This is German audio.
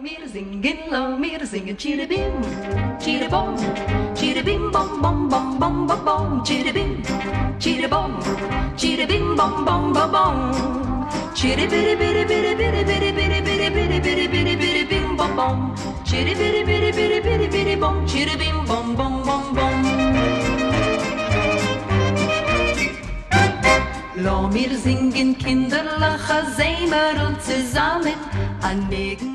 wir singen Chiribim, Chiribom, Chiribim, bom, bom, bom, bom, bom, bom, Chiribim, Chiribom, Chiribim, bom, bom, bom, bom, Chiribiri, biri, biri, biri, biri, biri, biri, biri, biri, biri, biri, bim, bom, bom, Chiribiri, biri, biri, biri, biri, bom, Chiribim, bom, bom, bom, bom. Lo, wir singen kinderlacher Sämer und zusammen an Negen.